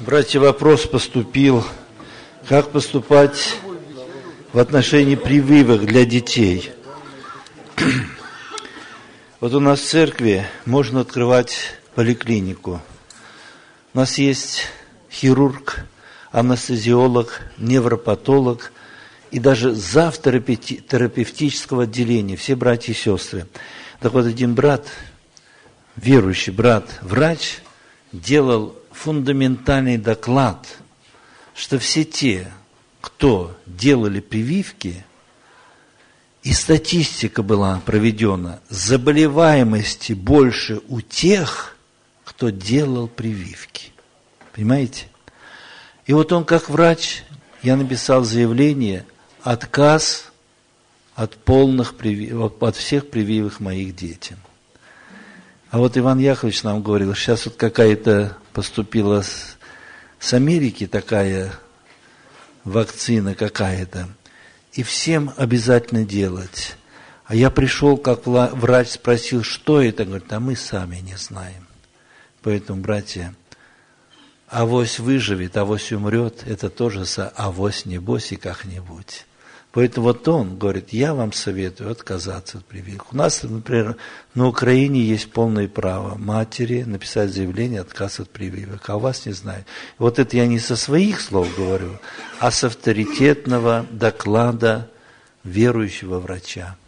Братья, вопрос поступил, как поступать в отношении прививок для детей. Вот у нас в церкви можно открывать поликлинику. У нас есть хирург, анестезиолог, невропатолог и даже зав. Терапевтического отделения, все братья и сестры. Так вот, один брат, верующий брат, врач, делал фундаментальный доклад, что все те, кто делали прививки, и статистика была проведена, заболеваемости больше у тех, кто делал прививки. Понимаете? И вот он как врач, я написал заявление, отказ от полных прививок, от всех прививок моих детям. А вот Иван Яковлевич нам говорил, сейчас вот какая-то поступила с Америки такая вакцина какая-то, и всем обязательно делать. А я пришел, как врач спросил, что это, говорит, а мы сами не знаем. Поэтому, братья, авось выживет, авось умрет, это тоже авось небось и как-нибудь. Поэтому вот он говорит, я вам советую отказаться от прививок. У нас, например, на Украине есть полное право матери написать заявление отказ от прививок, а у вас не знаю. Вот это я не со своих слов говорю, а с авторитетного доклада верующего врача.